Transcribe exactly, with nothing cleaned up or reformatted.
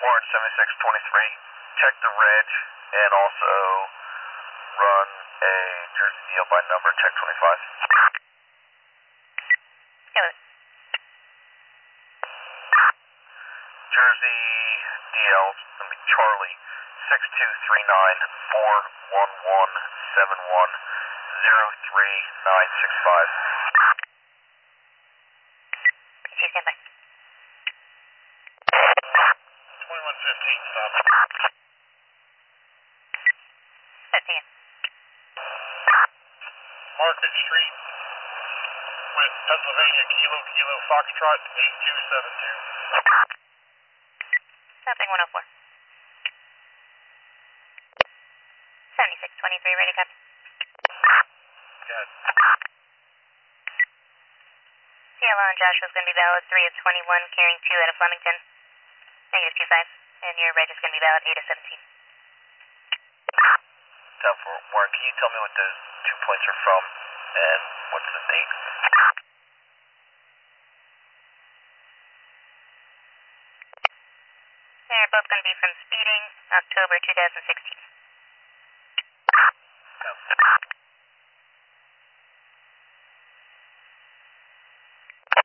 Warren seventy-six twenty-three, check the reg and also run a Jersey D L by number, check twenty-five. Got it. Jersey D L, going to be Charlie, six two three nine, four one one, seven one zero three nine six five. See you, stand by. twenty-one fifteen, stop. Setting it. Market Street with Pennsylvania Kilo Kilo Foxtrot eight two seven two. Stopping one oh four. seventy-six twenty-three, ready, copy. Good. C L on Joshua's going to be valid three of twenty-one, carrying two out of Flemington. Negative two five. And your reg is going to be valid eight of seventeen. Down for Warren, can you tell me what those two points are from and what's the date? They're both going to be from speeding, October two thousand sixteen.